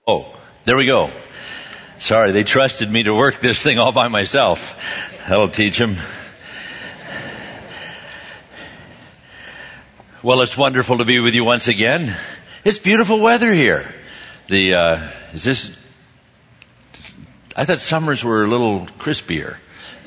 Oh, there we go. Sorry, they trusted me to work this thing all by myself. That'll teach them. Well, it's wonderful to be with you once again. It's beautiful weather here. I thought summers were a little crispier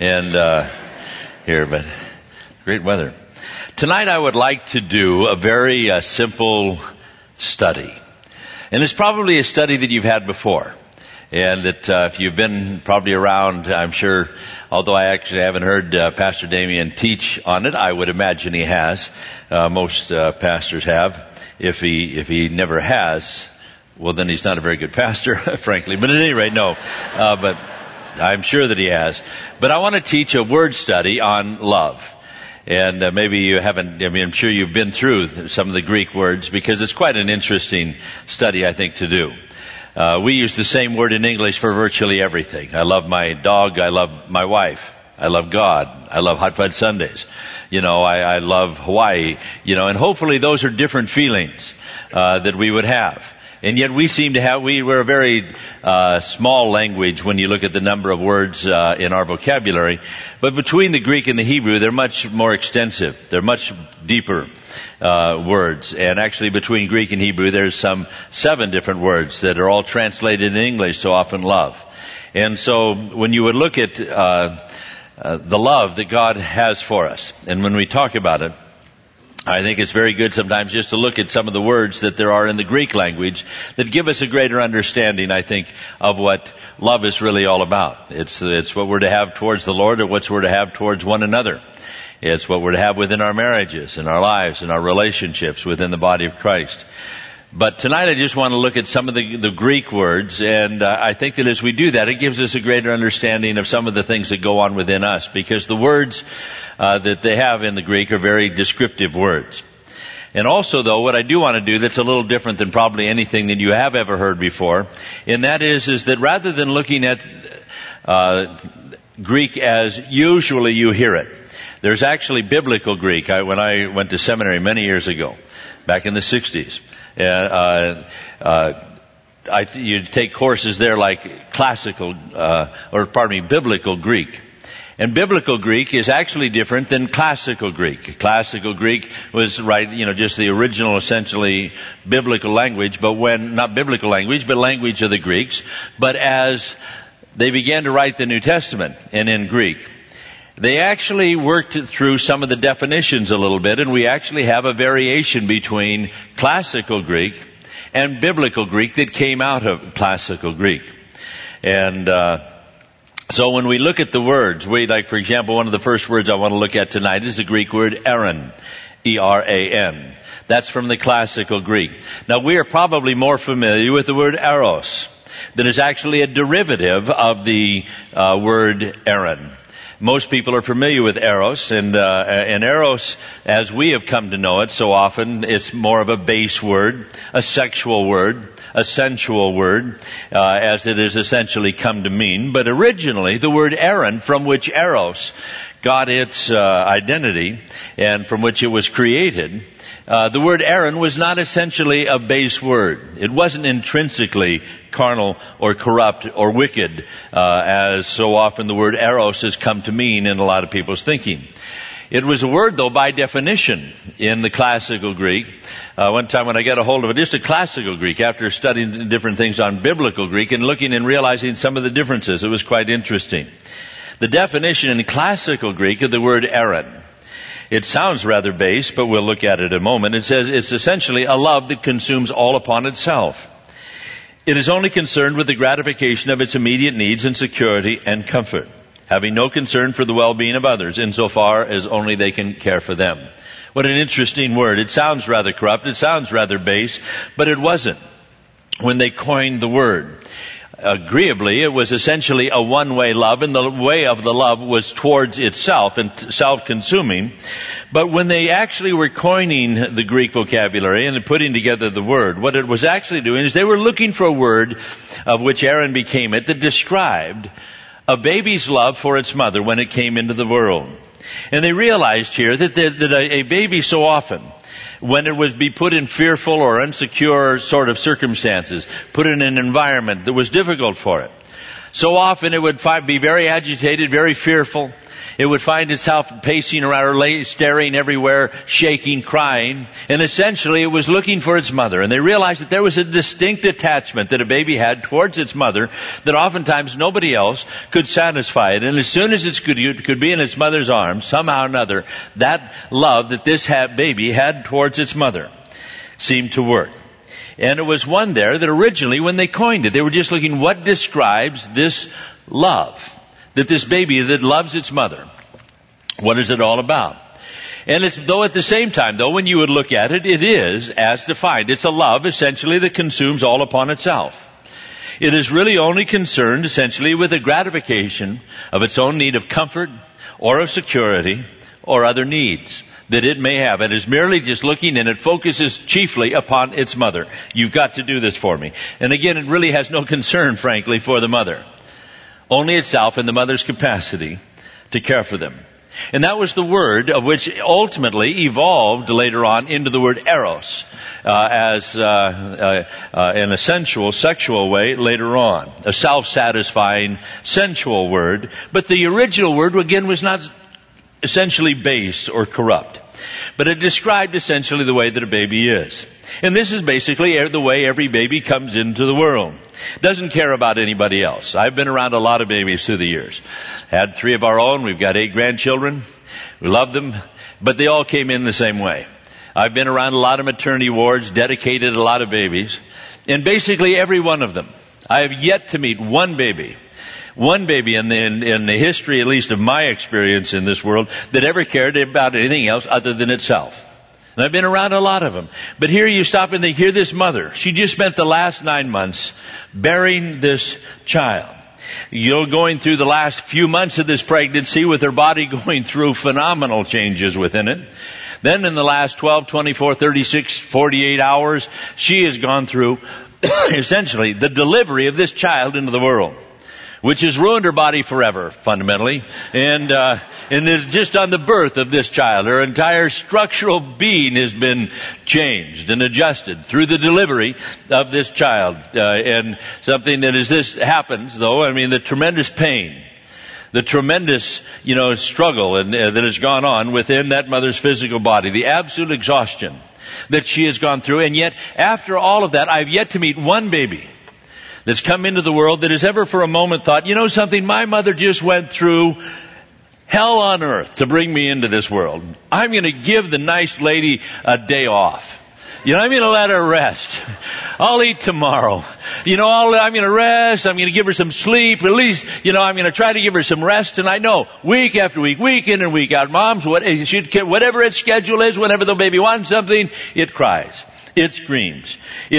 here, but great weather. Tonight I would like to do a very simple study. And it's probably a study that you've had before. And that if you've been probably around, I'm sure, although I actually haven't heard Pastor Damien teach on it, I would imagine he has. Most pastors have. If he never has, well then he's not a very good pastor, frankly. But at any rate, no. But I'm sure that he has. But I want to teach a word study on love. And maybe you haven't, I'm sure you've been through some of the Greek words because it's quite an interesting study, I think, to do. We use the same word in English for virtually everything. I love my dog. I love my wife. I love God. I love hot fudge sundaes. I love Hawaii. And hopefully those are different feelings that we would have. And yet we're a very small language when you look at the number of words in our vocabulary. But between the Greek and the Hebrew, they're much more extensive. They're much deeper words. And actually between Greek and Hebrew, there's some 7 different words that are all translated in English, so often love. And so when you would look at the love that God has for us, and when we talk about it, I think it's very good sometimes just to look at some of the words that there are in the Greek language that give us a greater understanding, I think, of what love is really all about. It's what we're to have towards the Lord, or what we're to have towards one another. It's what we're to have within our marriages, in our lives, in our relationships within the body of Christ. But tonight I just want to look at some of the Greek words, and I think that as we do that, it gives us a greater understanding of some of the things that go on within us, because the words that they have in the Greek are very descriptive words. And also, though, what I do want to do that's a little different than probably anything that you have ever heard before, and that is that rather than looking at Greek as usually you hear it, there's actually biblical Greek. When I went to seminary many years ago, back in the 60s, you take courses there like biblical Greek. And biblical Greek is actually different than classical Greek. Classical Greek was just the original, essentially biblical language, but not biblical language, but language of the Greeks. But as they began to write the New Testament and in Greek, they actually worked through some of the definitions a little bit, and we actually have a variation between classical Greek and biblical Greek that came out of classical Greek. And so when we look at the words, for example, one of the first words I want to look at tonight is the Greek word eran, E-R-A-N. That's from the classical Greek. Now we are probably more familiar with the word eros, that is actually a derivative of the word eran. Most people are familiar with eros, and eros, as we have come to know it so often, it's more of a base word, a sexual word, a sensual word, as it has essentially come to mean. But originally, the word eran, from which eros got its identity, and from which it was created, the word eran was not essentially a base word. It wasn't intrinsically carnal or corrupt or wicked, as so often the word eros has come to mean in a lot of people's thinking. It was a word, though, by definition in the classical Greek. One time when I got a hold of it, just a classical Greek, after studying different things on biblical Greek and looking and realizing some of the differences, it was quite interesting. The definition in classical Greek of the word eran, it sounds rather base, but we'll look at it in a moment. It says it's essentially a love that consumes all upon itself. It is only concerned with the gratification of its immediate needs and security and comfort, having no concern for the well-being of others, insofar as only they can care for them. What an interesting word. It sounds rather corrupt. It sounds rather base, but it wasn't when they coined the word. Agreeably, it was essentially a one-way love, and the way of the love was towards itself and self-consuming. But when they actually were coining the Greek vocabulary and putting together the word, what it was actually doing is they were looking for a word, of which Aaron became it, that described a baby's love for its mother when it came into the world. And they realized here that a baby so often when it would be put in fearful or insecure sort of circumstances, put in an environment that was difficult for it. So often it would be very agitated, very fearful. It would find itself pacing around or staring everywhere, shaking, crying. And essentially it was looking for its mother. And they realized that there was a distinct attachment that a baby had towards its mother that oftentimes nobody else could satisfy it. And as soon as it could be in its mother's arms, somehow or another, that love that this baby had towards its mother seemed to work. And it was one there that originally, when they coined it, they were just looking what describes this love. That this baby that loves its mother, what is it all about? And though at the same time, though, when you would look at it, it is as defined. It's a love, essentially, that consumes all upon itself. It is really only concerned, essentially, with the gratification of its own need of comfort or of security or other needs that it may have. It is merely just looking, and it focuses chiefly upon its mother. You've got to do this for me. And again, it really has no concern, frankly, for the mother. Only itself and the mother's capacity to care for them. And that was the word of which ultimately evolved later on into the word eros, as in a sensual, sexual way later on. A self-satisfying, sensual word. But the original word, again, was not essentially base or corrupt. But it described essentially the way that a baby is. And this is basically the way every baby comes into the world. Doesn't care about anybody else. I've been around a lot of babies through the years. Had 3 of our own. We've got 8 grandchildren. We love them. But they all came in the same way. I've been around a lot of maternity wards, dedicated a lot of babies. And basically every one of them. I have yet to meet one baby in the history, at least of my experience in this world, that ever cared about anything else other than itself. And I've been around a lot of them. But here you stop and think, here this mother, she just spent the last 9 months bearing this child. Going through the last few months of this pregnancy with her body going through phenomenal changes within it. Then in the last 12, 24, 36, 48 hours, she has gone through essentially the delivery of this child into the world, which has ruined her body forever, fundamentally. And just on the birth of this child, her entire structural being has been changed and adjusted through the delivery of this child. And something that as this happens, though, I mean, the tremendous pain, the tremendous, struggle that has gone on within that mother's physical body, the absolute exhaustion that she has gone through. And yet, after all of that, I've yet to meet one baby that's come into the world that has ever for a moment thought, something, my mother just went through hell on earth to bring me into this world. I'm going to give the nice lady a day off. I'm going to let her rest. I'll eat tomorrow. I'm going to rest. I'm going to give her some sleep. At least, I'm going to try to give her some rest. And I know week after week, week in and week out, moms, whatever its schedule is, whenever the baby wants something, it cries. It screams.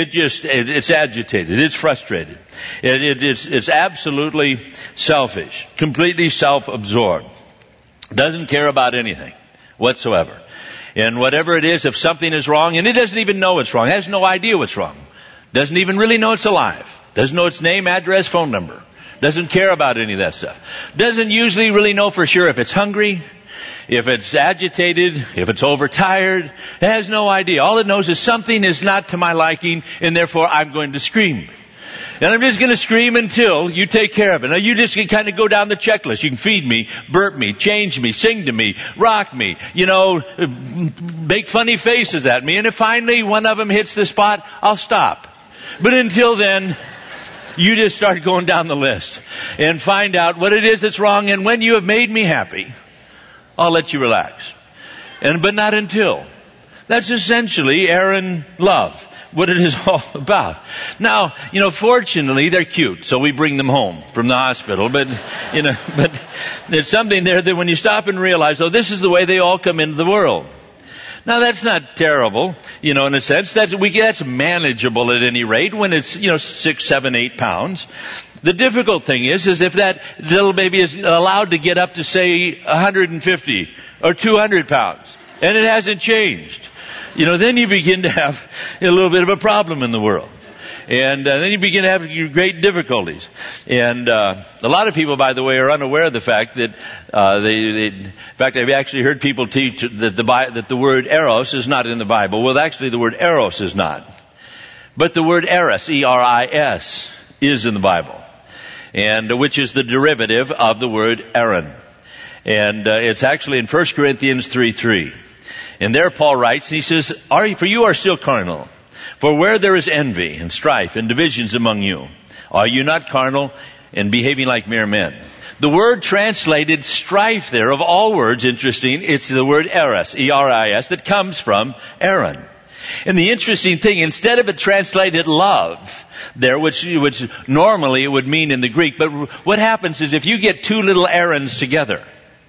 It's agitated. It's frustrated. It's absolutely selfish. Completely self-absorbed. Doesn't care about anything whatsoever. And whatever it is, if something is wrong, and it doesn't even know it's wrong, has no idea what's wrong. Doesn't even really know it's alive. Doesn't know its name, address, phone number. Doesn't care about any of that stuff. Doesn't usually really know for sure if it's hungry, if it's agitated, if it's overtired. It has no idea. All it knows is something is not to my liking, and therefore I'm going to scream. And I'm just going to scream until you take care of it. Now you just can kind of go down the checklist. You can feed me, burp me, change me, sing to me, rock me, make funny faces at me. And if finally one of them hits the spot, I'll stop. But until then, you just start going down the list and find out what it is that's wrong. And when you have made me happy, I'll let you relax. But not until. That's essentially Aaron love. What it is all about. Now, fortunately they're cute, so we bring them home from the hospital, but there's something there that when you stop and realize, this is the way they all come into the world. Now that's not terrible, in a sense. That's manageable at any rate when it's, 6, 7, 8 pounds. The difficult thing is if that little baby is allowed to get up to say 150 or 200 pounds and it hasn't changed. Then you begin to have a little bit of a problem in the world. And then you begin to have great difficulties. And a lot of people, by the way, are unaware of the fact that in fact, I've actually heard people teach that the word eros is not in the Bible. Well, actually, the word eros is not. But the word eris, E-R-I-S, is in the Bible, and which is the derivative of the word Aaron. And it's actually in 1 Corinthians 3:3. And there Paul writes, and he says, for you are still carnal. For where there is envy and strife and divisions among you, are you not carnal and behaving like mere men? The word translated strife there, of all words, interesting, it's the word eris, E-R-I-S, that comes from Aaron. And the interesting thing, instead of it translated love there, which normally it would mean in the Greek, but what happens is if you get two little Aarons together,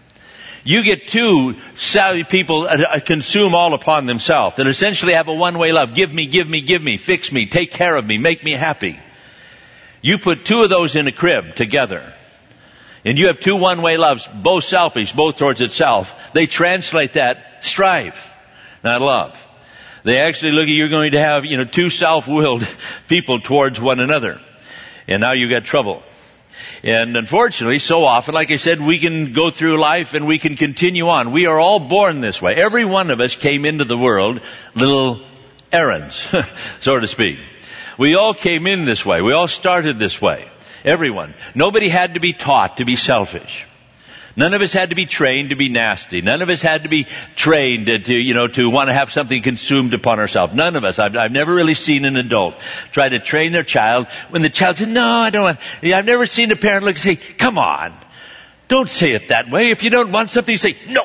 you get two savvy people consume all upon themselves that essentially have a one-way love. Give me, give me, give me, fix me, take care of me, make me happy. You put two of those in a crib together, and you have two one-way loves, both selfish, both towards itself. They translate that strife, not love. They actually look at you're going to have, two self-willed people towards one another. And now you got trouble. And unfortunately, so often, like I said, we can go through life and we can continue on. We are all born this way. Every one of us came into the world little Aarons, so to speak. We all came in this way. We all started this way. Everyone. Nobody had to be taught to be selfish. None of us had to be trained to be nasty. None of us had to be trained to want to have something consumed upon ourselves. None of us. I've never really seen an adult try to train their child when the child said, no, I don't want. I've never seen a parent look and say, come on, don't say it that way. If you don't want something, say, no,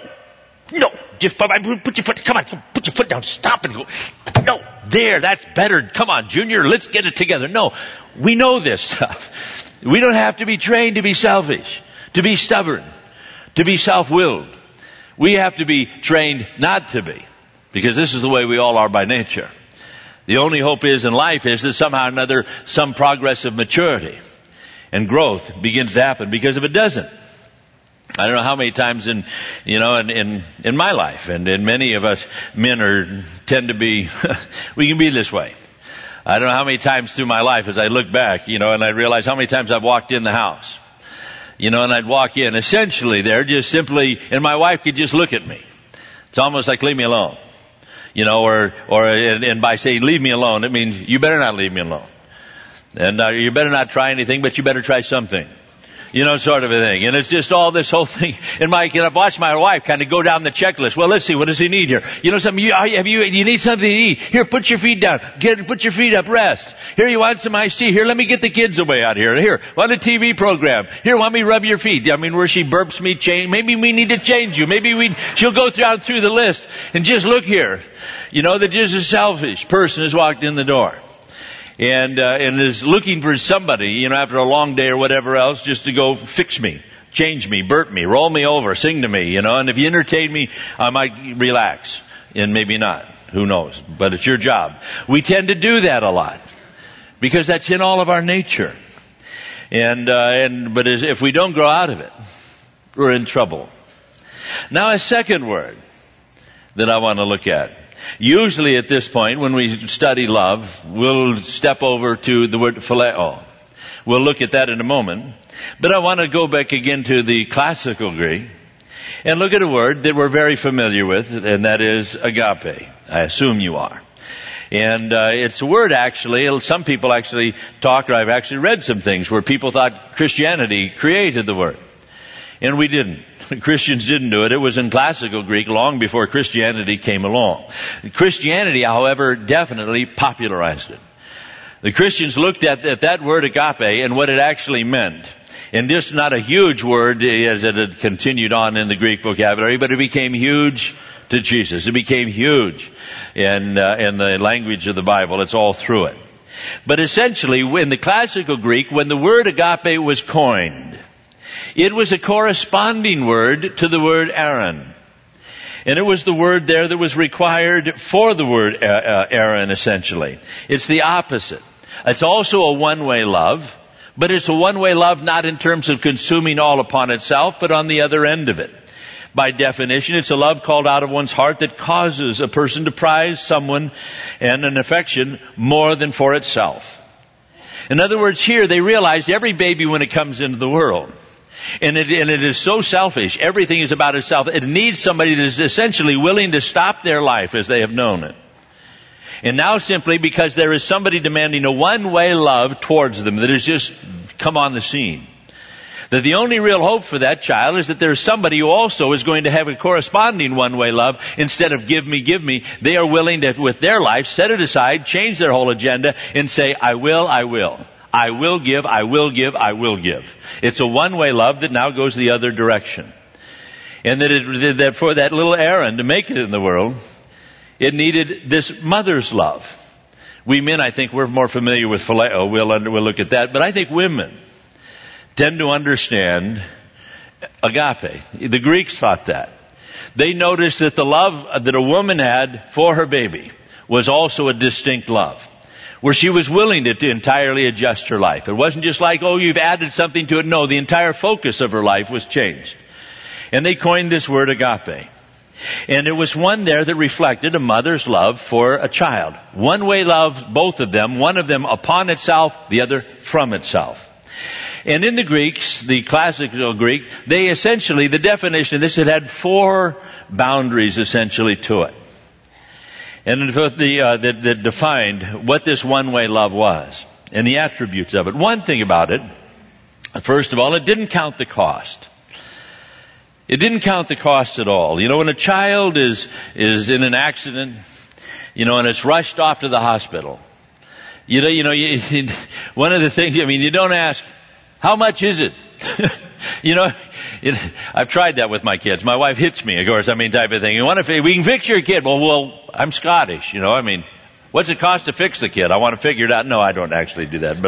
just put your foot, come on, put your foot down, stop and go, no, there, that's better. Come on, Junior, let's get it together. No, we know this stuff. We don't have to be trained to be selfish, to be stubborn, to be self-willed. We have to be trained not to be, because this is the way we all are by nature. The only hope is in life is that somehow or another some progress of maturity and growth begins to happen, because if it doesn't, I don't know how many times in my life, and in many of us men tend to be, we can be this way. I don't know how many times through my life as I look back, and I realize how many times I've walked in the house. And I'd walk in essentially there just simply, and my wife could just look at me. It's almost like leave me alone. And by saying leave me alone, it means you better not leave me alone. And you better not try anything, but you better try something. Sort of a thing. And it's just all this whole thing. And I've watched my wife kind of go down the checklist. Well, let's see, what does he need here? Something, you need something to eat. Here, put your feet down. Put your feet up, rest. Here, you want some iced tea? Here, let me get the kids away out here. Here, want a TV program? Here, want me rub your feet? Where she burps me, maybe we need to change you. Maybe she'll go through the list and just look here. That just a selfish person has walked in the door. And is looking for somebody, after a long day or whatever else, just to go fix me, change me, burp me, roll me over, sing to me, and if you entertain me, I might relax. And maybe not. Who knows? But it's your job. We tend to do that a lot, because that's in all of our nature. But if we don't grow out of it, we're in trouble. Now a second word that I want to look at. Usually at this point, when we study love, we'll step over to the word phileo. We'll look at that in a moment. But I want to go back again to the classical Greek and look at a word that we're very familiar with, and that is agape. I assume you are. And it's a word actually, some people actually talk, or I've actually read some things where people thought Christianity created the word. And we didn't. Christians didn't do it. It was in classical Greek long before Christianity came along. Christianity, however, definitely popularized it. The Christians looked at that word agape and what it actually meant. And just not a huge word as it had continued on in the Greek vocabulary, but it became huge to Jesus. It became huge in the language of the Bible. It's all through it. But essentially, in the classical Greek, when the word agape was coined, it was a corresponding word to the word Aaron. And it was the word there that was required for the word Aaron, essentially. It's the opposite. It's also a one-way love, but it's a one-way love not in terms of consuming all upon itself, but on the other end of it. By definition, it's a love called out of one's heart that causes a person to prize someone and an affection more than for itself. In other words, here they realized every baby when it comes into the world, and it is so selfish. Everything is about itself. It needs somebody that is essentially willing to stop their life as they have known it. And now simply because there is somebody demanding a one-way love towards them that has just come on the scene. That the only real hope for that child is that there's somebody who also is going to have a corresponding one-way love. Instead of give me, they are willing to, with their life, set it aside, change their whole agenda, and say, I will. I will give. It's a one-way love that now goes the other direction. And that for that little Aaron to make it in the world, it needed this mother's love. We men, I think, we're more familiar with phileo. We'll look at that. But I think women tend to understand agape. The Greeks thought that. They noticed that the love that a woman had for her baby was also a distinct love, where she was willing to entirely adjust her life. It wasn't just like, oh, you've added something to it. No, the entire focus of her life was changed. And they coined this word agape. And it was one there that reflected a mother's love for a child. One-way love, both of them, one of them upon itself, the other from itself. And in the Greeks, the classical Greek, they essentially, the definition of this, it had 4 boundaries essentially to it. And that defined what this one-way love was and the attributes of it. One thing about it, first of all, it didn't count the cost. It didn't count the cost at all. You know, when a child is in an accident, and it's rushed off to the hospital, one of the things, you don't ask, how much is it? I've tried that with my kids. My wife hits me, of course, type of thing. We can fix your kid. Well, I'm Scottish, what's it cost to fix the kid? I want to figure it out. No, I don't actually do that,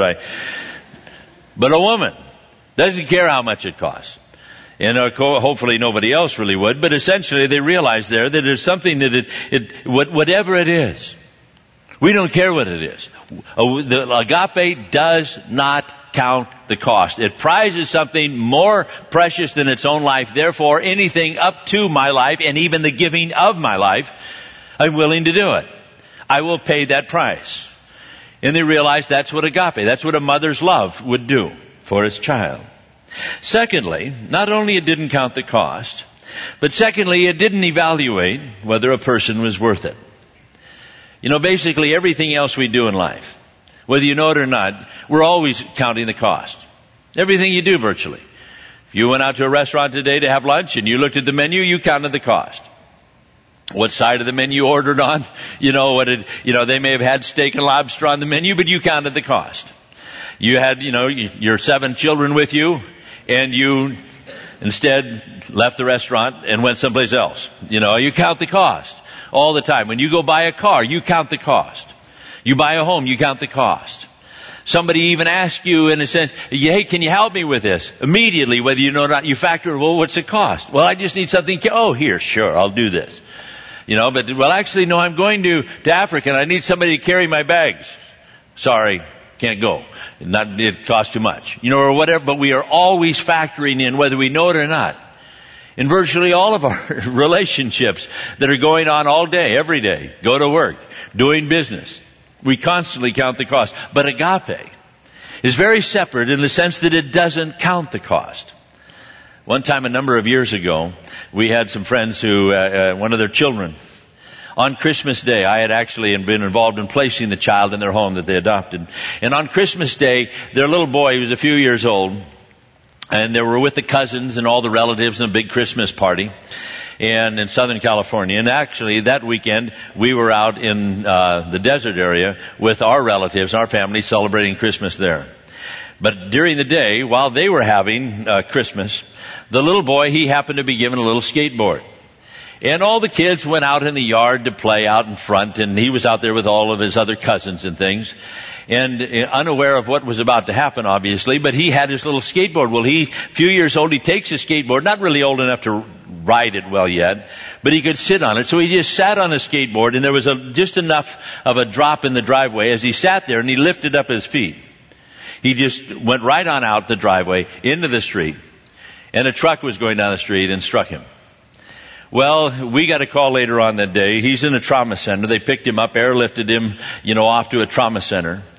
but a woman doesn't care how much it costs. And hopefully nobody else really would, but essentially they realize there that there's something that whatever it is, we don't care what it is. The agape does not count the cost. It prizes something more precious than its own life. Therefore, anything up to my life and even the giving of my life, I'm willing to do it. I will pay that price. And they realize that's what agape, that's what a mother's love would do for its child. Secondly, not only it didn't count the cost, but secondly, it didn't evaluate whether a person was worth it. Basically everything else we do in life, whether you know it or not, we're always counting the cost. Everything you do virtually. If you went out to a restaurant today to have lunch and you looked at the menu, you counted the cost. What side of the menu you ordered on? They may have had steak and lobster on the menu, but you counted the cost. You had, your 7 children with you, and you instead left the restaurant and went someplace else. You count the cost all the time. When you go buy a car, you count the cost. You buy a home, you count the cost. Somebody even asks you, in a sense, hey, can you help me with this? Immediately, whether you know or not, you factor, well, what's it cost? Well, I just need something. Oh, here, sure, I'll do this. Actually, no, I'm going to Africa and I need somebody to carry my bags. Sorry, can't go. It costs too much. Or whatever, but we are always factoring in, whether we know it or not, in virtually all of our relationships that are going on all day, every day, go to work, doing business. We constantly count the cost. But agape is very separate in the sense that it doesn't count the cost. One time a number of years ago, we had some friends who, one of their children, on Christmas Day, I had actually been involved in placing the child in their home that they adopted. And on Christmas Day, their little boy, he was a few years old, and they were with the cousins and all the relatives in a big Christmas party in Southern California. And actually, that weekend, we were out in the desert area with our relatives, our family, celebrating Christmas there. But during the day, while they were having Christmas, the little boy, he happened to be given a little skateboard. And all the kids went out in the yard to play out in front, and he was out there with all of his other cousins and things, and unaware of what was about to happen, obviously, but he had his little skateboard. Well, a few years old, he takes his skateboard, not really old enough to ride it well yet, but he could sit on it. So he just sat on his skateboard, and there was just enough of a drop in the driveway as he sat there, and he lifted up his feet. He just went right on out the driveway into the street, and a truck was going down the street and struck him. Well, we got a call later on that day. He's in a trauma center. They picked him up, airlifted him, off to a trauma center.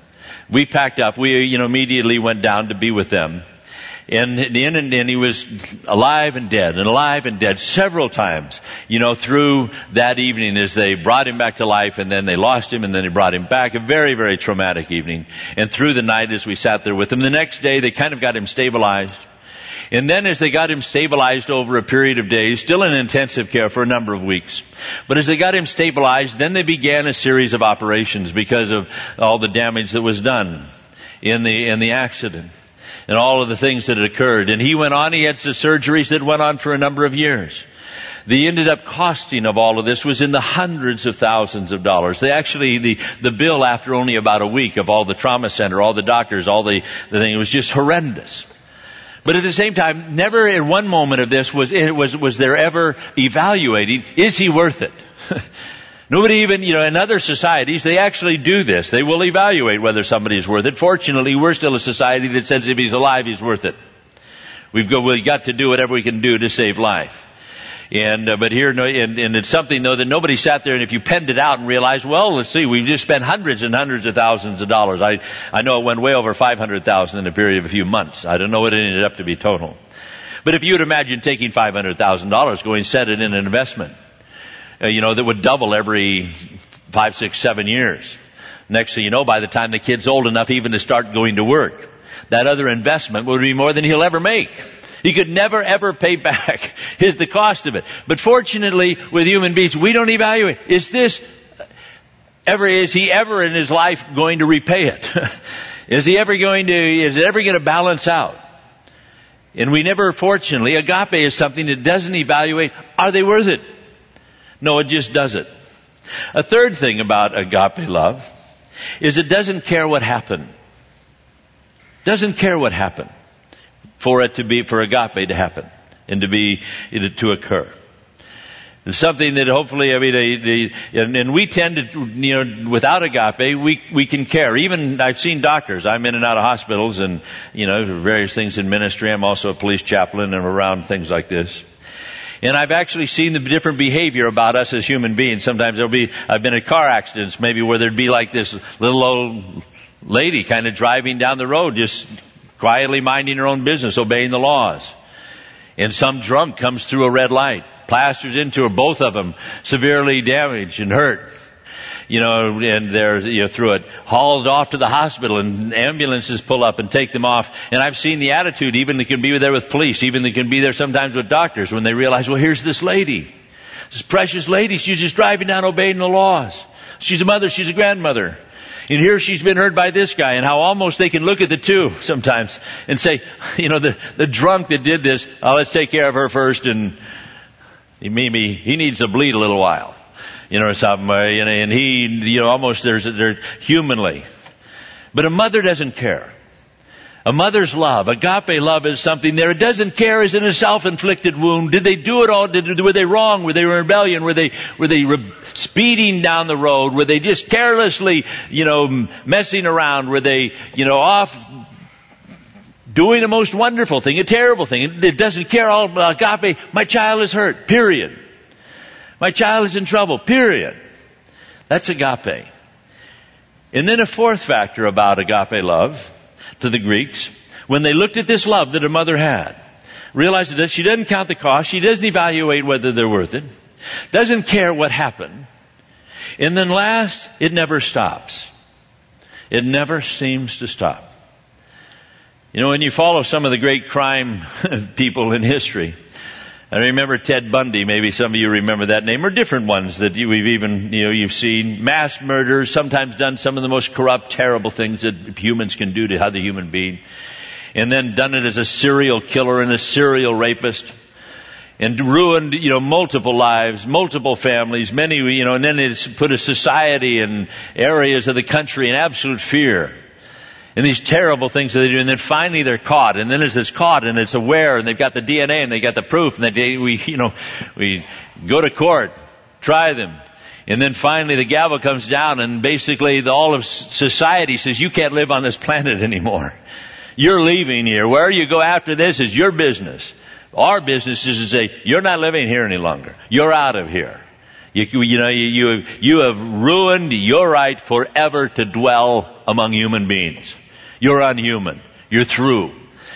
we packed up. We, immediately went down to be with them. And he was alive and dead several times, through that evening as they brought him back to life, and then they lost him, and then they brought him back. A very, very traumatic evening. And through the night as we sat there with him, the next day they kind of got him stabilized. And then as they got him stabilized over a period of days, still in intensive care for a number of weeks, but as they got him stabilized, then they began a series of operations because of all the damage that was done in the accident. And all of the things that had occurred. And he had some surgeries that went on for a number of years. The ended up costing of all of this was in the hundreds of thousands of dollars. The bill after only about a week of all the trauma center, all the doctors, all the thing, it was just horrendous. But at the same time, never at one moment of this was there ever evaluating, is he worth it? Nobody even, in other societies, they actually do this. They will evaluate whether somebody is worth it. Fortunately, we're still a society that says if he's alive, he's worth it. We've got to do whatever we can do to save life. But here, and it's something though that nobody sat there and if you penned it out and realized, well, let's see, we've just spent hundreds and hundreds of thousands of dollars. I know it went way over 500,000 in a period of a few months. I don't know what it ended up to be total. But if you would imagine taking $500,000, going set it in an investment, that would double every 5, 6, 7 years. Next thing you know, by the time the kid's old enough even to start going to work, that other investment would be more than he'll ever make. He could never ever pay back the cost of it. But fortunately, with human beings, we don't evaluate. Is he ever in his life going to repay it? Is it ever going to balance out? And we never, fortunately, agape is something that doesn't evaluate, are they worth it? No, it just does it. A third thing about agape love is it doesn't care what happened. Doesn't care what happened for agape to happen and to occur. It's something that hopefully, and we tend to, without agape, we can care. Even, I've seen doctors. I'm in and out of hospitals and, various things in ministry. I'm also a police chaplain and around things like this. And I've actually seen the different behavior about us as human beings. Sometimes I've been in car accidents maybe where there'd be like this little old lady kind of driving down the road, just quietly minding her own business, obeying the laws. And some drunk comes through a red light, plasters into her, both of them severely damaged and hurt. And they're, through it, hauled off to the hospital and ambulances pull up and take them off. And I've seen the attitude, even they can be there with police, even they can be there sometimes with doctors when they realize, well, here's this lady, this precious lady, she's just driving down obeying the laws. She's a mother, she's a grandmother. And here she's been hurt by this guy, and how almost they can look at the two sometimes and say, the drunk that did this, let's take care of her first, and he needs to bleed a little while. Or something, and he, almost there's humanly. But a mother doesn't care. A mother's love, agape love, is something there. It doesn't care, is in a self-inflicted wound. Did they do it all? Were they wrong? Were they in rebellion? Were they speeding down the road? Were they just carelessly, messing around? Were they, off doing a most wonderful thing, a terrible thing? It doesn't care all about agape. My child is hurt, period. My child is in trouble, period. That's agape. And then a fourth factor about agape love to the Greeks, when they looked at this love that a mother had, realized that she doesn't count the cost, she doesn't evaluate whether they're worth it, doesn't care what happened. And then last, it never stops. It never seems to stop. When you follow some of the great crime people in history, I remember Ted Bundy, maybe some of you remember that name, or different ones that you've seen. Mass murders, sometimes done some of the most corrupt, terrible things that humans can do to other human being. And then done it as a serial killer and a serial rapist. And ruined, multiple lives, multiple families, many, and then it's put a society and areas of the country in absolute fear. And these terrible things that they do, and then finally they're caught, and then it's caught, and it's aware, and they've got the DNA, and they've got the proof, and we go to court, try them, and then finally the gavel comes down, and basically all of society says, you can't live on this planet anymore. You're leaving here. Where you go after this is your business. Our business is to say, you're not living here any longer. You're out of here. You have ruined your right forever to dwell among human beings. You're unhuman. You're through.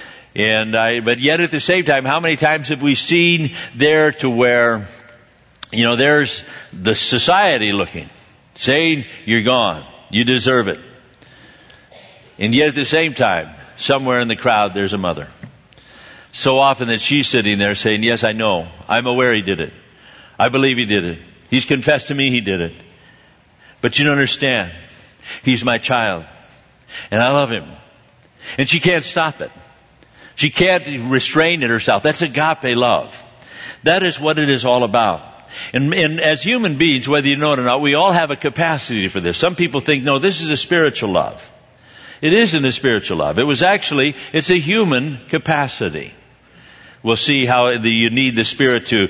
But yet at the same time, how many times have we seen there to where, there's the society looking, saying, you're gone. You deserve it. And yet at the same time, somewhere in the crowd, there's a mother. So often that she's sitting there saying, yes, I know. I'm aware he did it. I believe he did it. He's confessed to me he did it. But you don't understand. He's my child. And I love him. And she can't stop it. She can't restrain it herself. That's agape love. That is what it is all about. And as human beings, whether you know it or not, we all have a capacity for this. Some people think, no, this is a spiritual love. It isn't a spiritual love. It's a human capacity. We'll see how you need the Spirit to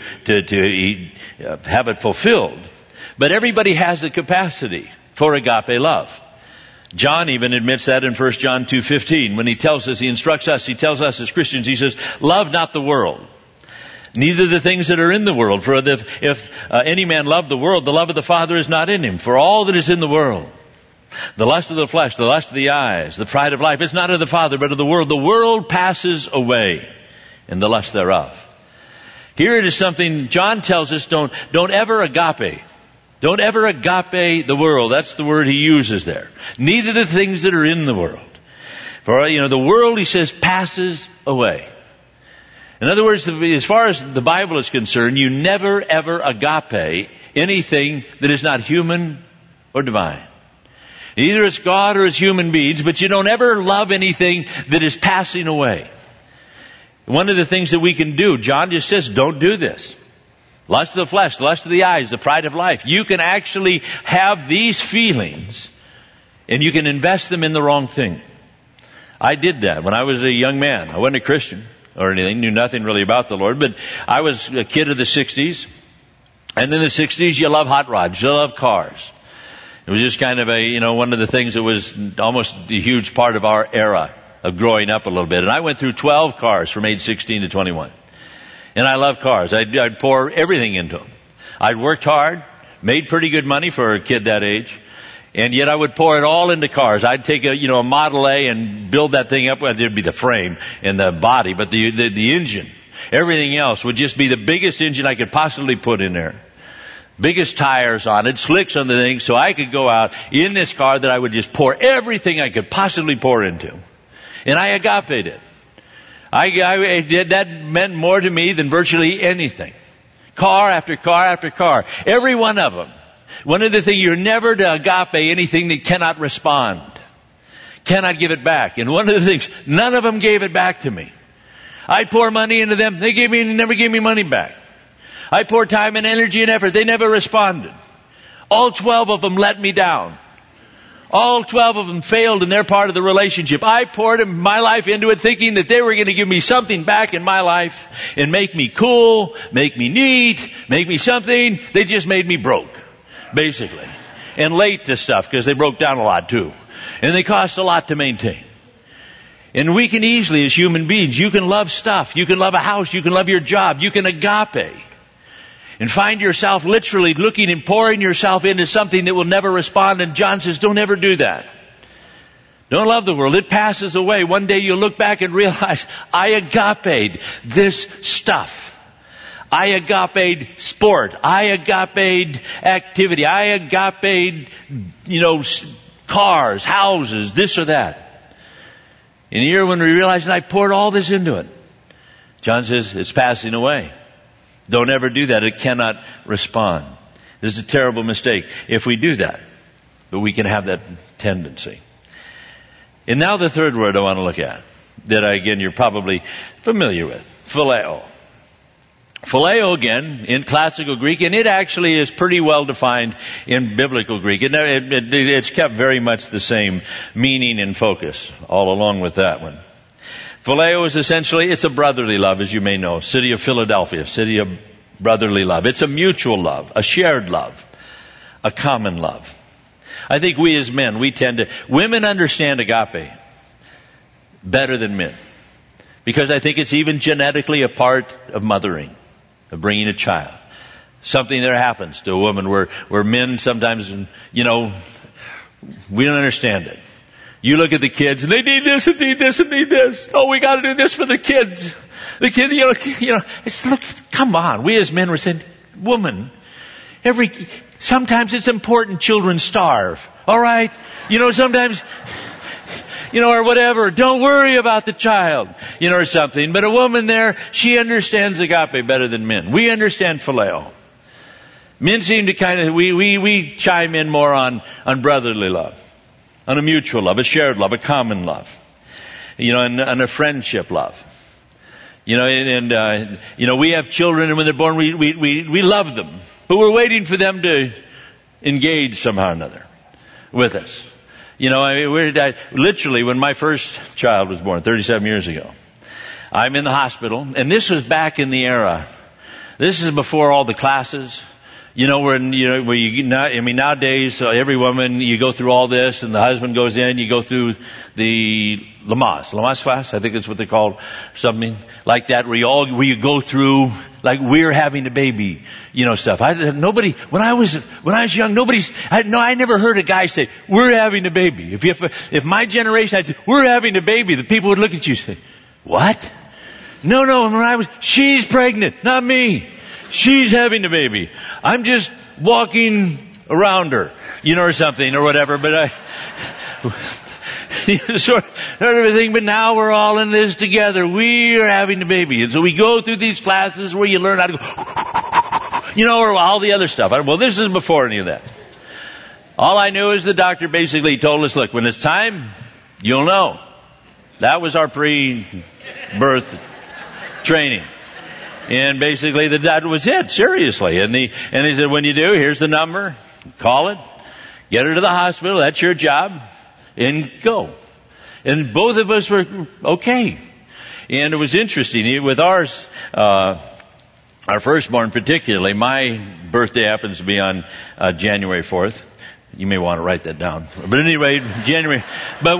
have it fulfilled. But everybody has the capacity for agape love. John even admits that in 1 John 2:15 when he instructs us, he tells us as Christians, he says, love not the world, neither the things that are in the world. For if any man love the world, the love of the Father is not in him. For all that is in the world, the lust of the flesh, the lust of the eyes, the pride of life, it's not of the Father, but of the world. The world passes away, and the lust thereof. Here it is something John tells us, don't ever agape. Don't ever agape the world. That's the word he uses there. Neither the things that are in the world. For, the world, he says, passes away. In other words, as far as the Bible is concerned, you never ever agape anything that is not human or divine. Either it's God or it's human beings, but you don't ever love anything that is passing away. One of the things that we can do, John just says, don't do this. Lust of the flesh, the lust of the eyes, the pride of life. You can actually have these feelings and you can invest them in the wrong thing. I did that when I was a young man. I wasn't a Christian or anything, knew nothing really about the Lord, but I was a kid of the 60s. And in the 60s, you love hot rods, you love cars. It was just kind of one of the things that was almost a huge part of our era of growing up a little bit. And I went through 12 cars from age 16 to 21. And I love cars. I'd pour everything into them. I'd worked hard, made pretty good money for a kid that age, and yet I would pour it all into cars. I'd take a Model A and build that thing up. Well, it'd be the frame and the body, but the engine, everything else would just be the biggest engine I could possibly put in there. Biggest tires on it, slicks on the thing, so I could go out in this car that I would just pour everything I could possibly pour into. And I agape'd it. I did. That meant more to me than virtually anything. Car after car after car. Every one of them. One of the things, you're never to agape anything that cannot respond. Cannot give it back. And one of the things, none of them gave it back to me. I'd pour money into them. They never gave me money back. I poured time and energy and effort. They never responded. All 12 of them let me down. All 12 of them failed in their part of the relationship. I poured my life into it thinking that they were going to give me something back in my life and make me cool, make me neat, make me something. They just made me broke, basically. And late to stuff because they broke down a lot too. And they cost a lot to maintain. And we can easily, as human beings, you can love stuff. You can love a house. You can love your job. You can agape. And find yourself literally looking and pouring yourself into something that will never respond. And John says, don't ever do that. Don't love the world. It passes away. One day you'll look back and realize, I agape'd this stuff. I agape'd sport. I agape'd activity. I agape'd, cars, houses, this or that. And here when we realize that I poured all this into it, John says, it's passing away. Don't ever do that. It cannot respond. This is a terrible mistake if we do that. But we can have that tendency. And now the third word I want to look at, that again you're probably familiar with, phileo. Phileo again in classical Greek, and it actually is pretty well defined in biblical Greek. It's kept very much the same meaning and focus all along with that one. Phileo is essentially, it's a brotherly love, as you may know. City of Philadelphia, city of brotherly love. It's a mutual love, a shared love, a common love. I think we as men, women understand agape better than men. Because I think it's even genetically a part of mothering, of bringing a child. Something that happens to a woman where men sometimes, we don't understand it. You look at the kids and they need this and need this and need this. Oh, we got to do this for the kids. The kid, look, come on. We as men were saying, woman, sometimes it's important children starve. All right? Sometimes, or whatever. Don't worry about the child, or something. But a woman there, she understands agape better than men. We understand phileo. Men seem to we chime in more on brotherly love, on a mutual love, a shared love, a common love, and a friendship love. We have children, and when they're born, we love them. But we're waiting for them to engage somehow or another with us. Literally, when my first child was born, 37 years ago, I'm in the hospital, and this was back in the era. This is before all the classes. Nowadays, every woman, you go through all this, and the husband goes in, you go through the Lamaze class, I think that's what they're called, something like that, where you go through, like we're having a baby, stuff. When I was young, I never heard a guy say, we're having a baby. If my generation had said, we're having a baby, the people would look at you and say, what? No, she's pregnant, not me. She's having a baby. I'm just walking around her, or something, or whatever, but sort of everything, but now we're all in this together. We are having a baby. And so we go through these classes where you learn how to go, or all the other stuff. Well, this is before any of that. All I knew is the doctor basically told us, look, when it's time, you'll know. That was our pre-birth training. And basically that was it, seriously. And he said, when you do, here's the number, call it, get her to the hospital, that's your job, and go. And both of us were okay. And it was interesting, with ours, our firstborn particularly, my birthday happens to be on January 4th. You may want to write that down. But anyway, January. But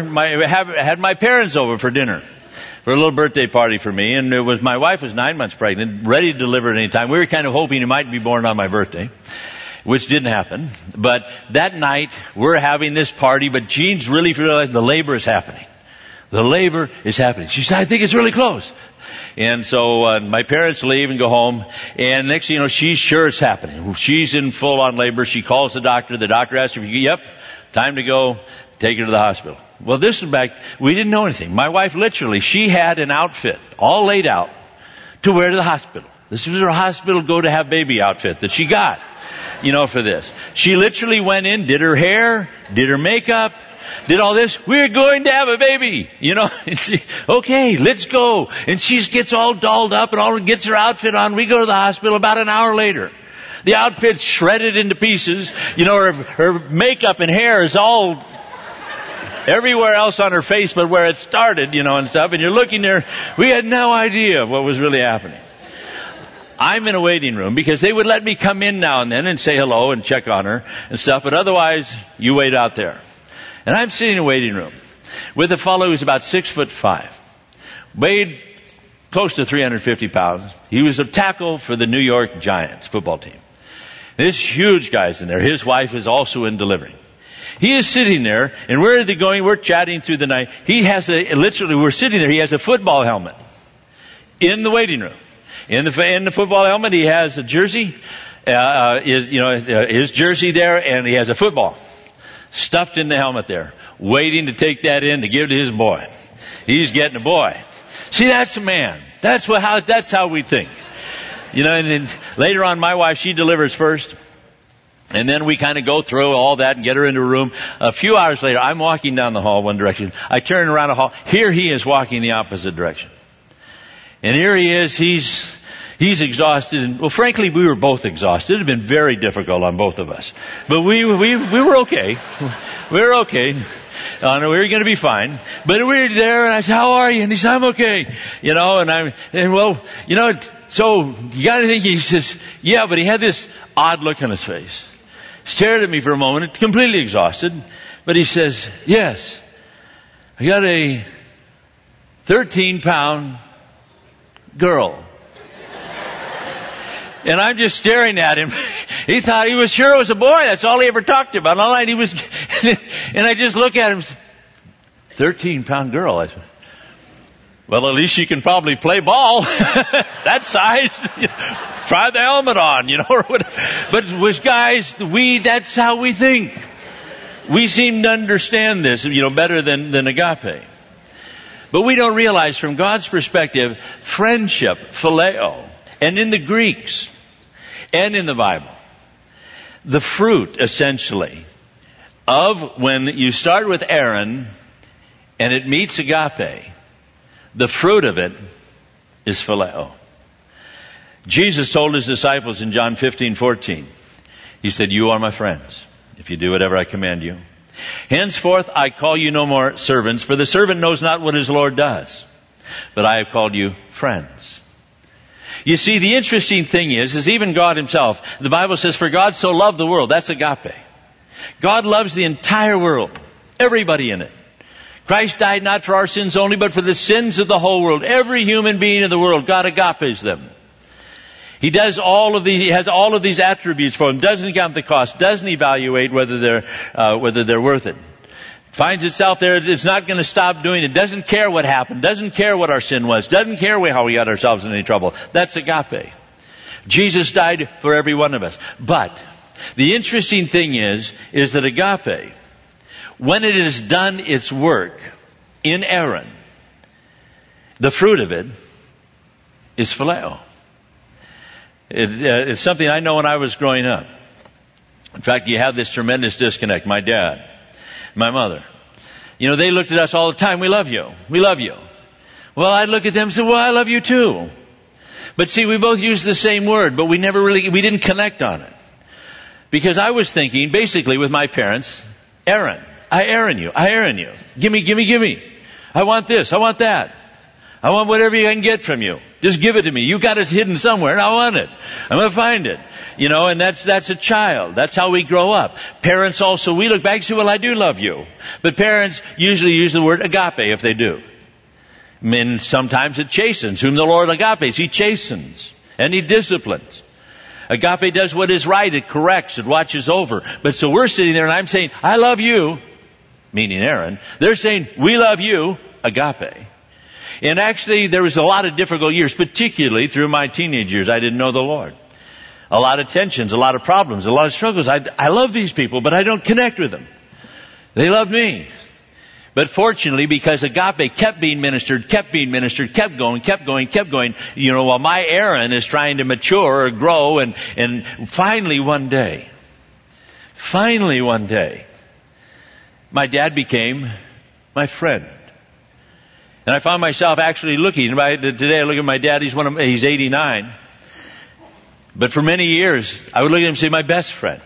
had my parents over for dinner, for a little birthday party for me, and my wife was 9 months pregnant, ready to deliver at any time. We were kind of hoping he might be born on my birthday, which didn't happen. But that night, we're having this party, but Jean's really realizing the labor is happening. The labor is happening. She said, I think it's really close. And so my parents leave and go home, and next thing you know, she's sure it's happening. She's in full-on labor. She calls the doctor. The doctor asks her, yep, time to go. Take her to the hospital. Well, this is back, we didn't know anything. My wife literally, she had an outfit all laid out to wear to the hospital. This was her hospital go to have baby outfit that she got, for this. She literally went in, did her hair, did her makeup, did all this. We're going to have a baby, and she, okay, let's go. And she gets all dolled up and gets her outfit on. We go to the hospital about an hour later. The outfit's shredded into pieces. Her makeup and hair is all everywhere else on her face but where it started, and stuff. And you're looking there. We had no idea what was really happening. I'm in a waiting room because they would let me come in now and then and say hello and check on her and stuff. But otherwise, you wait out there. And I'm sitting in a waiting room with a fellow who's about 6'5", weighed close to 350 pounds. He was a tackle for the New York Giants football team. This huge guy's in there. His wife is also in delivery. He is sitting there, and where are they going? We're chatting through the night. He has we're sitting there. He has a football helmet in the waiting room. In the football helmet, he has a jersey, his jersey there, and he has a football stuffed in the helmet there, waiting to take that in to give to his boy. He's getting a boy. See, that's a man. That's how we think. And then later on, my wife, she delivers first. And then we kind of go through all that and get her into a room. A few hours later, I'm walking down the hall one direction. I turn around the hall. Here he is walking the opposite direction. And here he is. He's exhausted. And, well, frankly, we were both exhausted. It had been very difficult on both of us. But we were okay. We were okay. We were going to be fine. But we were there, and I said, how are you? And he said, I'm okay. So you got anything? He says, yeah, but he had this odd look on his face. Stared at me for a moment, completely exhausted. But he says, yes, I got a 13-pound girl. And I'm just staring at him. He thought he was sure it was a boy. That's all he ever talked about. All night he was, and I just look at him. 13-pound girl. I said, well, at least she can probably play ball. That size. Try the helmet on, or whatever. But with guys, that's how we think. We seem to understand this, better than agape. But we don't realize from God's perspective, friendship, phileo, and in the Greeks, and in the Bible, the fruit, essentially, of when you start with Aaron, and it meets agape, the fruit of it is phileo. Jesus told his disciples in John 15:14, he said, you are my friends, if you do whatever I command you. Henceforth I call you no more servants, for the servant knows not what his Lord does, but I have called you friends. You see, the interesting thing is even God himself, the Bible says, for God so loved the world, that's agape. God loves the entire world, everybody in it. Christ died not for our sins only, but for the sins of the whole world. Every human being in the world, God agapes them. He has all of these attributes for them, doesn't count the cost, doesn't evaluate whether they're worth it. Finds itself there, it's not going to stop doing it, doesn't care what happened, doesn't care what our sin was, doesn't care how we got ourselves in any trouble. That's agape. Jesus died for every one of us. But the interesting thing is that agape, when it has done its work in Aaron, the fruit of it is phileo. It's something I know when I was growing up. In fact, you have this tremendous disconnect. My dad, my mother, they looked at us all the time. We love you. We love you. Well, I'd look at them and say, well, I love you too. But see, we both used the same word, but we didn't connect on it. Because I was thinking, basically with my parents, Aaron. I Aaron you. I Aaron you. Gimme. I want this. I want that. I want whatever you can get from you. Just give it to me. You got it hidden somewhere and I want it. I'm going to find it. And that's a child. That's how we grow up. Parents also, we look back and say, well, I do love you. But parents usually use the word agape if they do. And sometimes it chastens. Whom the Lord agapes, he chastens and he disciplines. Agape does what is right. It corrects. It watches over. But so we're sitting there and I'm saying, I love you, meaning Aaron. They're saying, we love you, agape. And actually, there was a lot of difficult years, particularly through my teenage years. I didn't know the Lord. A lot of tensions, a lot of problems, a lot of struggles. I love these people, but I don't connect with them. They love me. But fortunately, because agape kept being ministered, kept going, while my Aaron is trying to mature or grow, and finally one day, my dad became my friend. And I found myself actually looking, today I look at my dad, he's 89. But for many years, I would look at him and say, my best friend.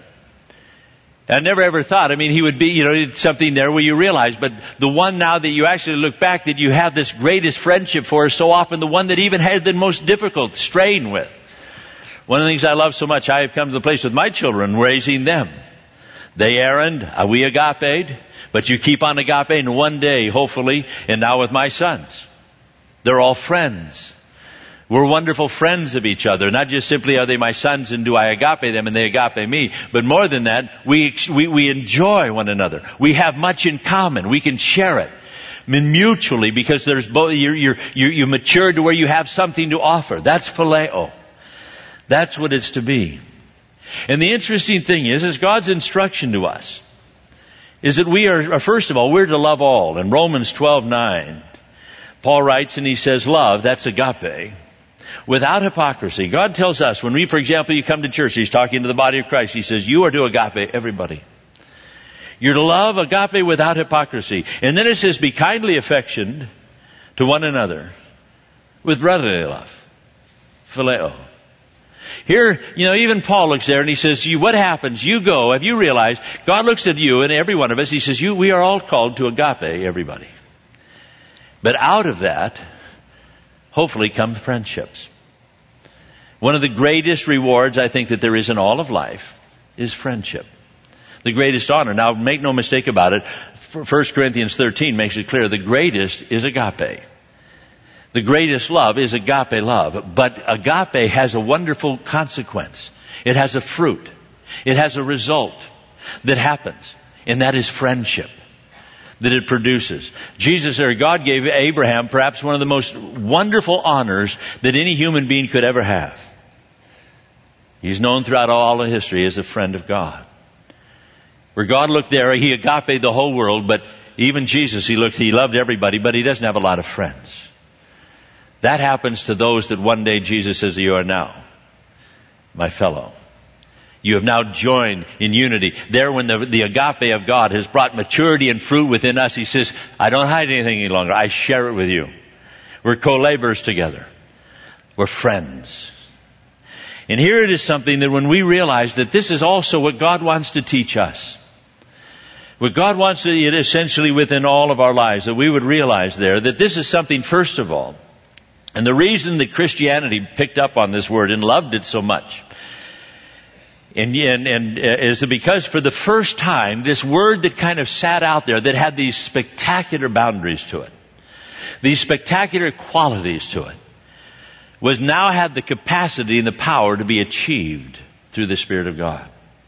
I never ever thought, he would be, something there where you realize, but the one now that you actually look back that you have this greatest friendship for is so often the one that even had the most difficult strain with. One of the things I love so much, I have come to the place with my children, raising them. They Aaron, we agaped. But you keep on agape, and one day, hopefully, and now with my sons, they're all friends. We're wonderful friends of each other. Not just simply are they my sons and do I agape them and they agape me, but more than that, we enjoy one another. We have much in common. We can share it. Mutually, because there's both, you mature to where you have something to offer. That's phileo. That's what it's to be. And the interesting thing is God's instruction to us is that we are, first of all, we're to love all. In Romans 12:9, Paul writes and he says, love, that's agape, without hypocrisy. God tells us, when for example, you come to church, he's talking to the body of Christ, he says, you are to agape everybody. You're to love agape without hypocrisy. And then it says, be kindly affectioned to one another with brotherly love. Phileo. Here, even Paul looks there and he says, what happens? You go. Have you realized? God looks at you and every one of us. He says, we are all called to agape everybody. But out of that, hopefully come friendships. One of the greatest rewards I think that there is in all of life is friendship. The greatest honor. Now, make no mistake about it. 1 Corinthians 13 makes it clear the greatest is agape. The greatest love is agape love, but agape has a wonderful consequence. It has a fruit. It has a result that happens, and that is friendship. that it produces. God gave Abraham perhaps one of the most wonderful honors that any human being could ever have. He's known throughout all of history as a friend of God. Where God looked there, he agape the whole world, but even Jesus, he loved everybody, but he doesn't have a lot of friends. That happens to those that one day Jesus says, you are now my fellow. You have now joined in unity. There, when the agape of God has brought maturity and fruit within us, he says, I don't hide anything any longer. I share it with you. We're co-laborers together. We're friends. And here it is something that when we realize that this is also what God wants to teach us. What God wants to, essentially within all of our lives, that we would realize there that this is something, first of all, and the reason that Christianity picked up on this word and loved it so much, and is because for the first time, this word that kind of sat out there, that had these spectacular boundaries to it, these spectacular qualities to it, was now had the capacity and the power to be achieved through the Spirit of God.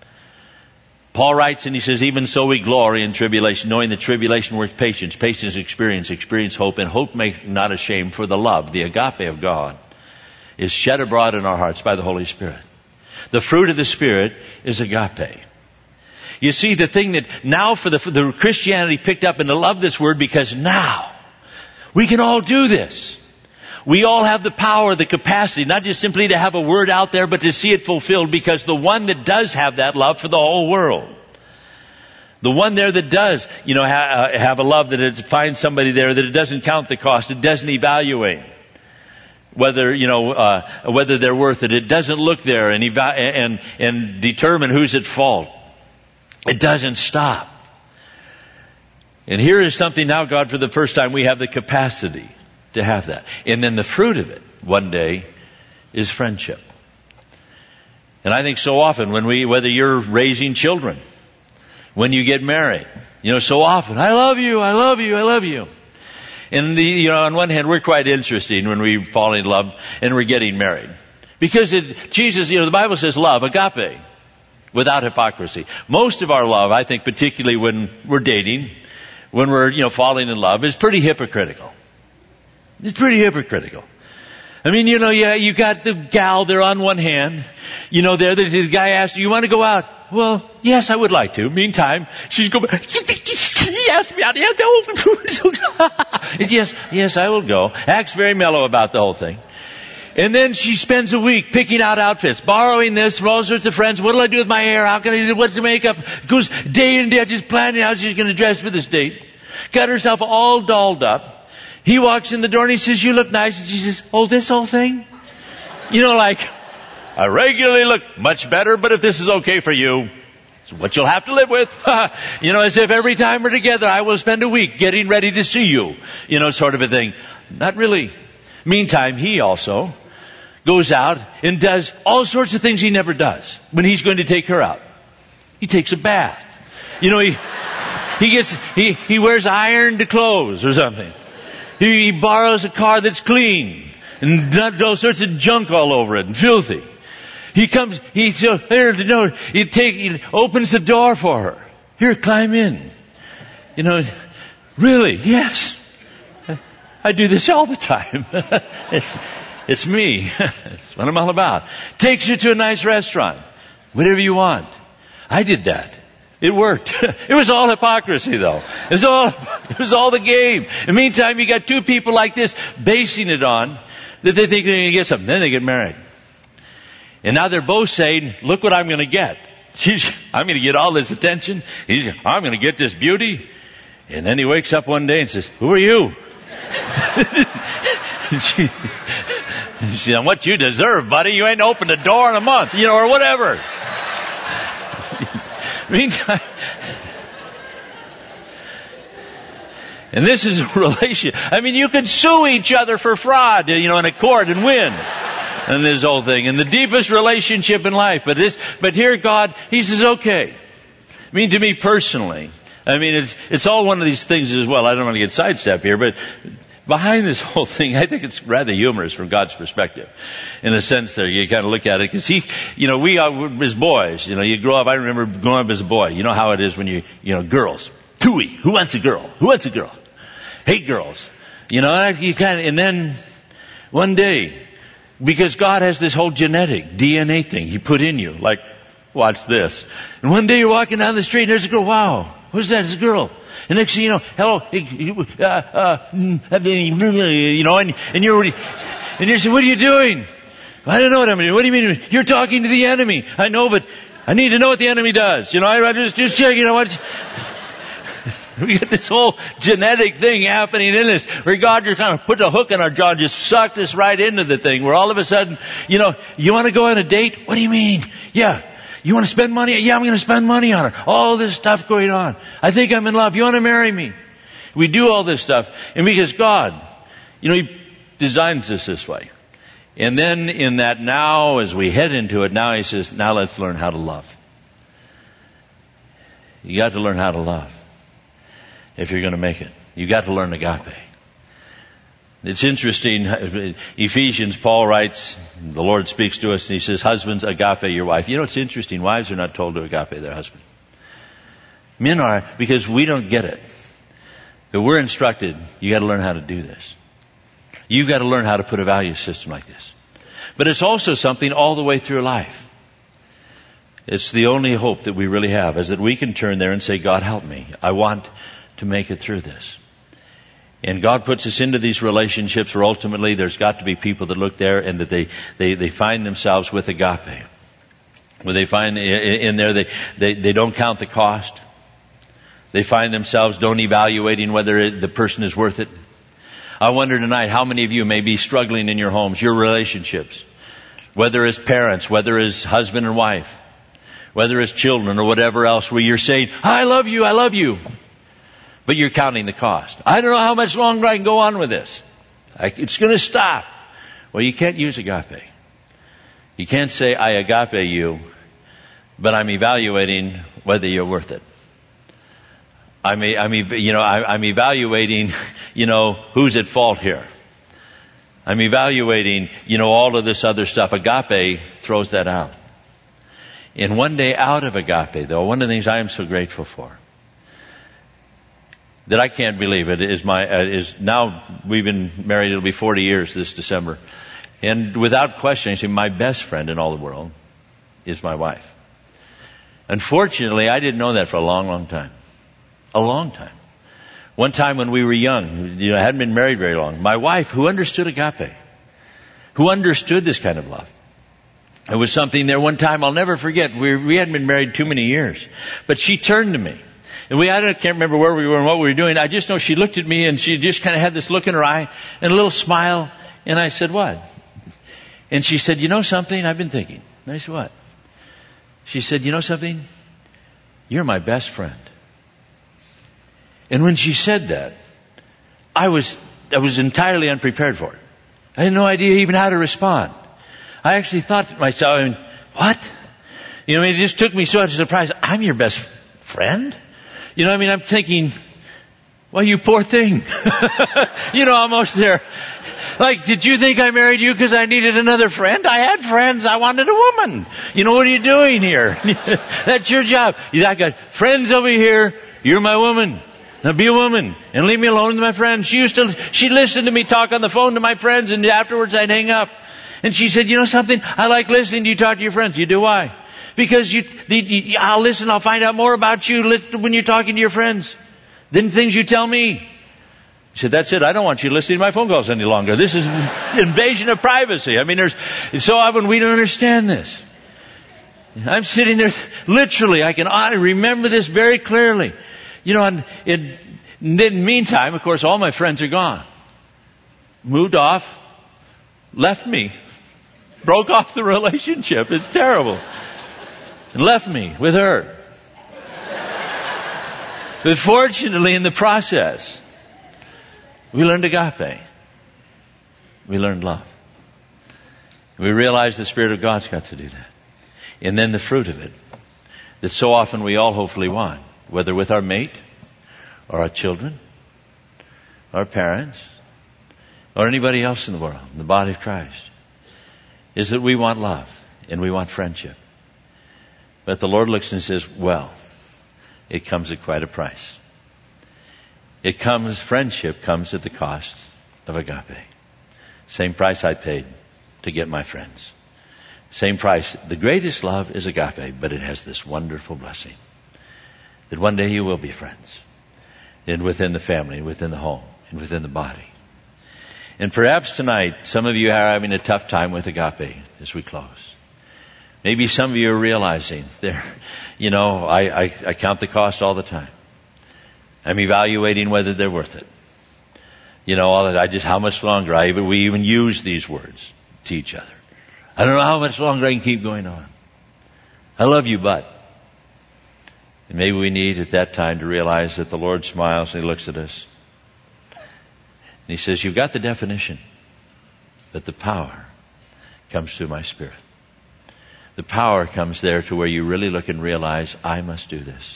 Paul writes and he says, even so we glory in tribulation, knowing that tribulation works patience, patience experience hope, and hope make not ashamed, for the love, the agape of God, is shed abroad in our hearts by the Holy Spirit. The fruit of the Spirit is agape. You see, the thing that now for the Christianity picked up and to love this word, because now we can all do this. We all have the power, the capacity, not just simply to have a word out there, but to see it fulfilled, because the one that does have that love for the whole world, the one there that does, have a love that it finds somebody there that it doesn't count the cost, it doesn't evaluate whether they're worth it. It doesn't look there and determine who's at fault. It doesn't stop. And here is something now, God, for the first time, we have the capacity to have that. And then the fruit of it, one day, is friendship. And I think so often whether you're raising children, when you get married, so often, I love you, I love you, I love you. And on one hand, we're quite interesting when we fall in love and we're getting married. Because Jesus, the Bible says love, agape, without hypocrisy. Most of our love, I think, particularly when we're dating, when we're, falling in love, is pretty hypocritical. It's pretty hypocritical. I mean, you got the gal there on one hand, the guy asked, you want to go out? Well, yes, I would like to. Meantime, she's going, he asked me out. Yes, I will go. Acts very mellow about the whole thing. And then she spends a week picking out outfits, borrowing this from all sorts of friends. What'll I do with my hair? How can I do, what's the makeup? Goes day and day just planning how she's going to dress for this date. Got herself all dolled up. He walks in the door and he says, you look nice. And she says, oh, this whole thing? I regularly look much better, but if this is okay for you, it's what you'll have to live with. As if every time we're together, I will spend a week getting ready to see you, sort of a thing. Not really. Meantime, he also goes out and does all sorts of things he never does when he's going to take her out. He takes a bath. He wears ironed clothes or something. He borrows a car that's clean and not all sorts of junk all over it and filthy. He comes, he opens the door for her. Here, climb in. Really? Yes. I do this all the time. It's me. It's what I'm all about. Takes you to a nice restaurant. Whatever you want. I did that. It worked. It was all hypocrisy though. It was all the game. In the meantime, you got two people like this basing it on that they think they're going to get something. Then they get married. And now they're both saying, look what I'm going to get. I'm going to get all this attention. I'm going to get this beauty. And then he wakes up one day and says, who are you? She said, what you deserve, buddy. You ain't opened a door in a month, or whatever. Meantime, and this is a relationship. I mean, you could sue each other for fraud, in a court and win. And this whole thing. And the deepest relationship in life. But here God, He says, okay. To me personally, it's all one of these things as well. I don't want to get sidestepped here, but behind this whole thing, I think it's rather humorous from God's perspective. In a sense there, you kind of look at it, because we are, as boys, you grow up, I remember growing up as a boy. You know how it is when girls. Tui. Who wants a girl? Who wants a girl? Hate girls. You know, and then one day, because God has this whole genetic DNA thing He put in you, like, watch this. And one day you're walking down the street and there's a girl. Wow. Who's that? It's a girl. And next thing you know, hello, you know, and you're saying, what are you doing? I don't know what I'm doing. What do you mean? You're talking to the enemy. I know, but I need to know what the enemy does. You know, I just check, you know what? We get this whole genetic thing happening in us, where God just kind of put a hook in our jaw and just sucked us right into the thing, where all of a sudden, you know, you want to go on a date? What do you mean? Yeah. You want to spend money? Yeah, I'm going to spend money on her. All this stuff going on. I think I'm in love. You want to marry me? We do all this stuff. And because God, you know, He designs us this way. And then in that now, as we head into it, now He says, now let's learn how to love. You got to learn how to love if you're going to make it. You got to learn agape. It's interesting, Ephesians, Paul writes, the Lord speaks to us and He says, husbands, agape your wife. You know, it's interesting, wives are not told to agape their husband. Men are, because we don't get it. But we're instructed, you got to learn how to do this. You've got to learn how to put a value system like this. But it's also something all the way through life. It's the only hope that we really have, is that we can turn there and say, God help me. I want to make it through this. And God puts us into these relationships where ultimately there's got to be people that look there and that they find themselves with agape. Where they find in there they don't count the cost. They find themselves don't evaluating whether the person is worth it. I wonder tonight how many of you may be struggling in your homes, your relationships. Whether as parents, whether as husband and wife, whether as children or whatever else, where you're saying, I love you. But you're counting the cost. I don't know how much longer I can go on with this. It's going to stop. Well, you can't use agape. You can't say, I agape you, but I'm evaluating whether you're worth it. I'm evaluating, who's at fault here. I'm evaluating, all of this other stuff. Agape throws that out. And one day out of agape, though, one of the things I am so grateful for, that I can't believe it, is now we've been married, it'll be 40 years this December. And without question, my best friend in all the world is my wife. Unfortunately, I didn't know that for a long, long time. A long time. One time when we were young, I hadn't been married very long, my wife, who understood agape, who understood this kind of love. It was something there one time I'll never forget. We hadn't been married too many years. But she turned to me. And I can't remember where we were and what we were doing. I just know she looked at me and she just kind of had this look in her eye and a little smile. And I said, what? And she said, you know something? I've been thinking. And I said, what? She said, you know something? You're my best friend. And when she said that, I was entirely unprepared for it. I had no idea even how to respond. I actually thought to myself, what? It just took me so much surprise. I'm your best friend? I'm thinking, well, you poor thing. Almost there. Like, did you think I married you because I needed another friend? I had friends. I wanted a woman. What are you doing here? That's your job. I got friends over here. You're my woman. Now be a woman and leave me alone with my friends. She listened to me talk on the phone to my friends, and afterwards I'd hang up. And she said, you know something? I like listening to you talk to your friends. You do? Why? Because I'll listen, I'll find out more about you when you're talking to your friends than things you tell me. She said, that's it. I don't want you listening to my phone calls any longer. This is invasion of privacy. There's so often we don't understand this. I'm sitting there, literally, I remember this very clearly. And in the meantime, of course, all my friends are gone. Moved off, left me, broke off the relationship. It's terrible. And left me with her. But fortunately, in the process, we learned agape. We learned love. We realized the Spirit of God's got to do that. And then the fruit of it, that so often we all hopefully want, whether with our mate, or our children, our parents, or anybody else in the world, in the body of Christ, is that we want love and we want friendship. But the Lord looks and says, well, it comes at quite a price. Friendship comes at the cost of agape. Same price I paid to get my friends. Same price. The greatest love is agape, but it has this wonderful blessing that one day you will be friends. And within the family, and within the home, and within the body. And perhaps tonight, some of you are having a tough time with agape as we close. Maybe some of you are realizing I count the cost all the time. I'm evaluating whether they're worth it. How much longer? We even use these words to each other. I don't know how much longer I can keep going on. I love you, but. And maybe we need at that time to realize that the Lord smiles and He looks at us. And He says, you've got the definition, but the power comes through my Spirit. The power comes there to where you really look and realize, I must do this.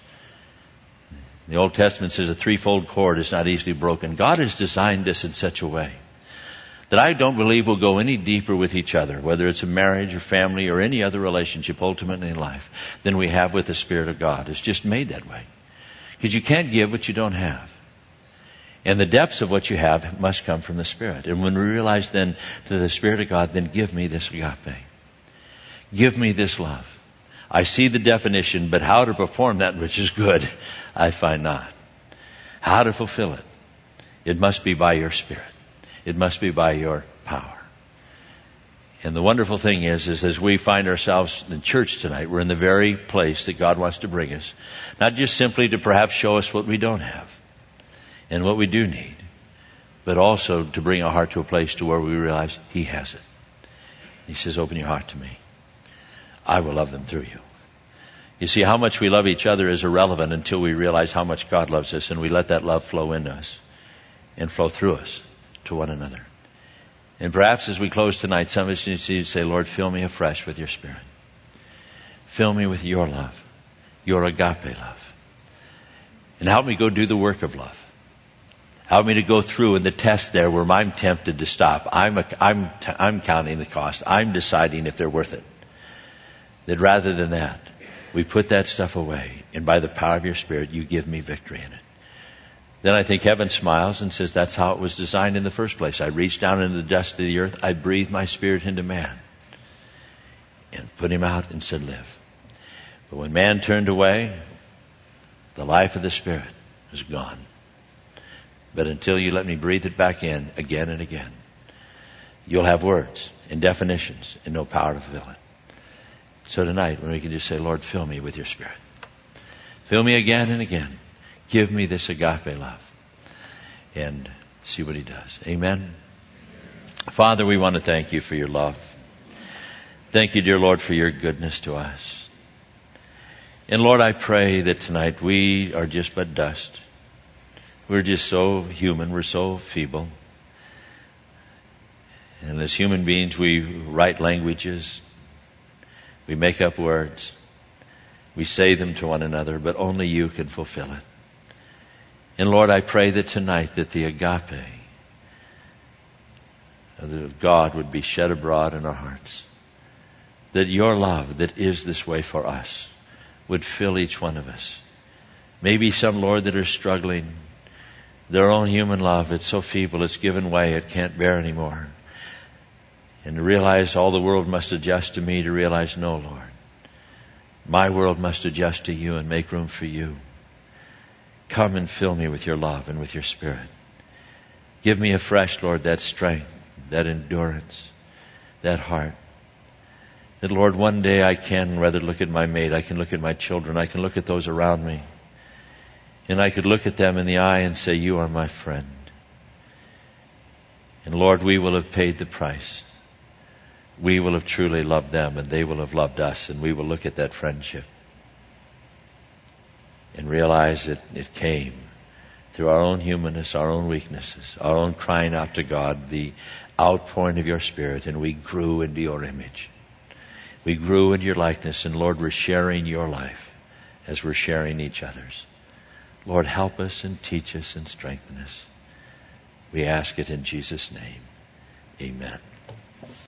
The Old Testament says a threefold cord is not easily broken. God has designed us in such a way that I don't believe we'll go any deeper with each other, whether it's a marriage or family or any other relationship ultimately in life, than we have with the Spirit of God. It's just made that way. Because you can't give what you don't have. And the depths of what you have must come from the Spirit. And when we realize then to the Spirit of God, then give me this agape. Give me this love. I see the definition, but how to perform that which is good, I find not. How to fulfill it? It must be by your Spirit. It must be by your power. And the wonderful thing is as we find ourselves in church tonight, we're in the very place that God wants to bring us. Not just simply to perhaps show us what we don't have and what we do need, but also to bring our heart to a place to where we realize He has it. He says, open your heart to me. I will love them through you. You see, how much we love each other is irrelevant until we realize how much God loves us, and we let that love flow into us and flow through us to one another. And perhaps as we close tonight, some of us need to say, Lord, fill me afresh with your Spirit. Fill me with your love, your agape love. And help me go do the work of love. Help me to go through in the test there where I'm tempted to stop. I'm counting the cost. I'm deciding if they're worth it. That rather than that, we put that stuff away, and by the power of your Spirit, you give me victory in it. Then I think heaven smiles and says, that's how it was designed in the first place. I reached down into the dust of the earth. I breathed my Spirit into man and put him out and said, live. But when man turned away, the life of the Spirit was gone. But until you let me breathe it back in again and again, you'll have words and definitions and no power to fulfill it. So tonight, when we can just say, Lord, fill me with your Spirit. Fill me again and again. Give me this agape love. And see what He does. Amen. Father, we want to thank you for your love. Thank you, dear Lord, for your goodness to us. And Lord, I pray that tonight we are just but dust. We're just so human. We're so feeble. And as human beings, we write languages. We make up words. We say them to one another, but only you can fulfill it. And Lord, I pray that tonight that the agape of God would be shed abroad in our hearts. That your love that is this way for us would fill each one of us. Maybe some, Lord, that are struggling. Their own human love, it's so feeble, it's given way, it can't bear anymore. And to realize all the world must adjust to me, to realize, no, Lord. My world must adjust to you and make room for you. Come and fill me with your love and with your Spirit. Give me afresh, Lord, that strength, that endurance, that heart. That, Lord, one day I can rather look at my mate, I can look at my children, I can look at those around me. And I could look at them in the eye and say, you are my friend. And Lord, we will have paid the price. We will have truly loved them, and they will have loved us, and we will look at that friendship and realize that it came through our own humanness, our own weaknesses, our own crying out to God, the outpouring of your Spirit, and we grew into your image. We grew into your likeness, and Lord, we're sharing your life as we're sharing each other's. Lord, help us and teach us and strengthen us. We ask it in Jesus' name. Amen.